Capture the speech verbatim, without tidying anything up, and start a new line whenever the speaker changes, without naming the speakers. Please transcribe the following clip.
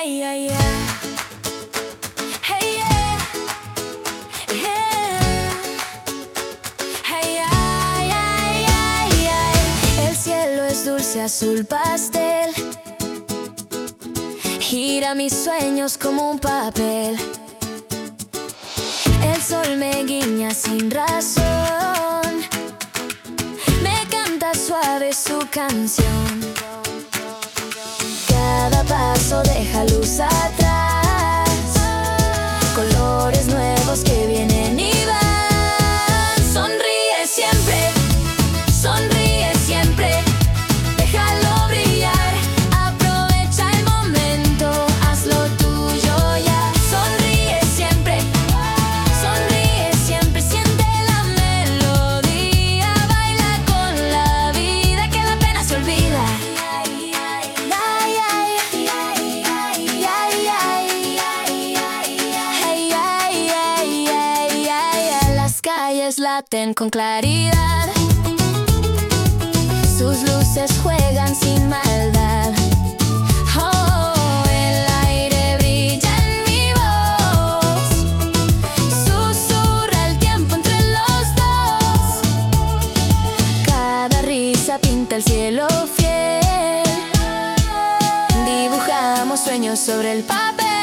ay, ay, ay. Hey, yeah. Yeah. Hey, ay, ay, ay, ay. El cielo es dulce azul pastel, gira mis sueños como un papel. El sol me guiña sin razón, me canta suave su canción. Cada paso deja luz atrás, colores nuevos que vienen y van. Sonríe siempre, sonríe siempre, déjalo brillar, aprovecha el momento, hazlo tuyo ya. Sonríe siempre, sonríe siempre, siente la melodía, baila con la vida, que la pena se olvida. Las calles laten con claridad, sus luces juegan sin maldad. Oh, el aire brilla en mi voz, susurra el tiempo entre los dos. Cada risa pinta el cielo fiel, dibujamos sueños sobre el papel.